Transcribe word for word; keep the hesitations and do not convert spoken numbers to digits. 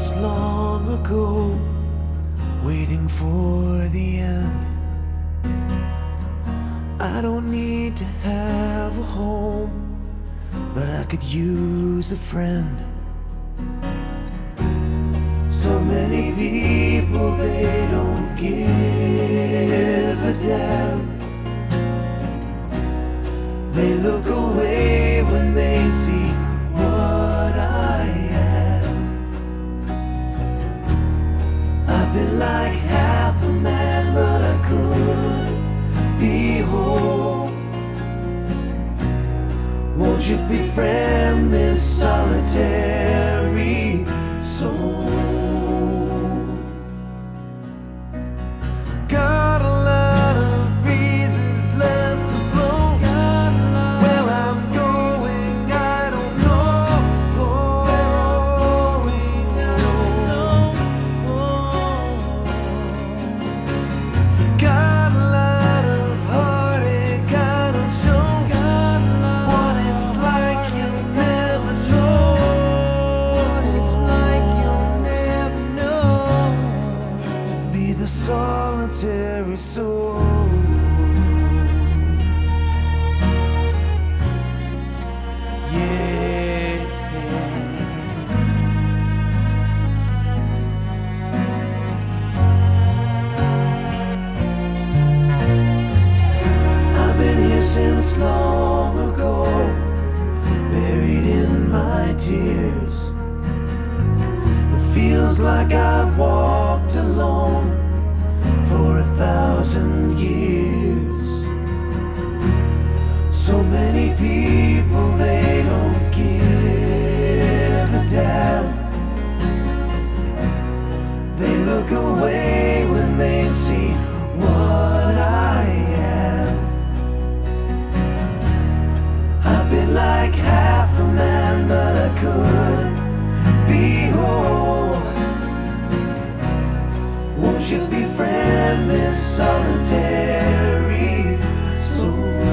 since long ago, waiting for the end. I don't need to have a home, but I could use a friend. So many people, they don't give a damn. They look away when they see what I am. I've been like half a man, but I could be whole. Won't you befriend this solitary soul? Got a lot of breezes left to blow. Where I'm going, I don't know. Got a lot of heartache, I don't show. What it's like, you'll never know. It's like you'll never know. To be the solitary soul. Yeah. I've been here since long ago, buried in my tears. It feels like I've walked alone for a thousand years. So many people, they don't give a damn. They look away when they see what I am. I've been like half a man, but I could be whole. Won't you befriend this solitary soul?